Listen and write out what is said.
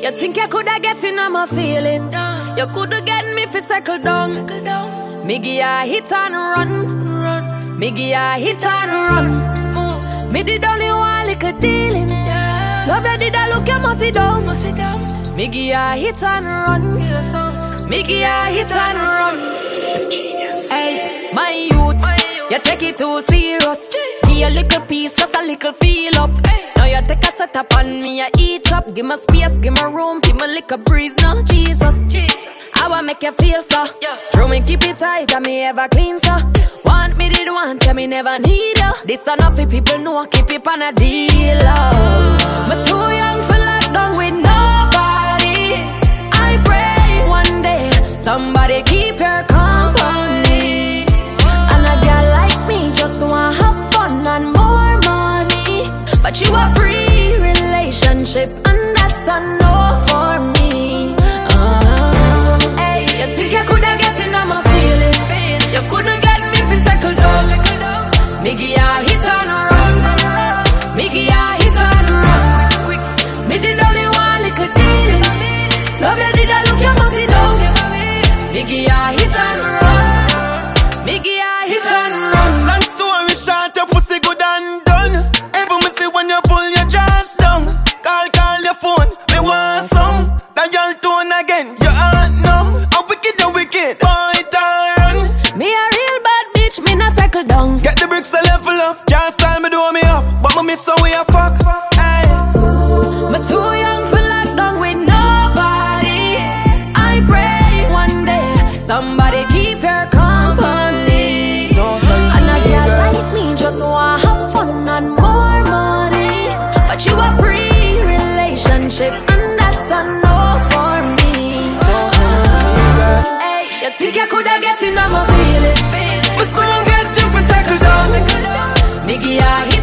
You think you coulda get in on my feelings? You coulda get me fi settle down. Me give ya hit and run. Me give ya hit and run. Me did only one little dealings. Love you did I look you must sit down. Me give ya hit and run. Me give ya hit and run. Hey, my youth, you take it too serious. Give a little piece, just a little feel up. Now you take a set up on me, you eat up. Give me space, give me room, give me little breeze now. Jesus, I wanna make you feel so. Throw me, keep it tight, and me ever clean so. Want me did want, tell me never need you. This enough for people know, keep it on a deal. Me too young for lockdown with nobody. I pray one day somebody keep your company. And a girl like me just wanna have fun and more money. But you a pre-relationship and that's a no for me. Hey, you think you coulda get in on my feelings? You coulda get me fi settle down. Me give ya hit and run. Me give ya hit and run. Me did only one little dealings. Love you did I look you must sit down. Me give ya hit and run. Me give ya hit and run. Long story short, your pussy good and done. Every me see when you pull your jaws down. Call your phone, me want some. Dial tone again, your heart numb. A wicked, you wicked, boy run. Me a real bad bitch, me not cycle down. Get the bricks to level up. Can't style me do me up, but me miss how we a fuck. Hey. Me too young for lockdown with nobody. I pray one day somebody keep your company. No, and a girl like me just wanna have fun and more money. But you a pre-relationship and that's a no for me. Hey, you think you coulda get in on my feelings? We soon get you for settle down. Me give ya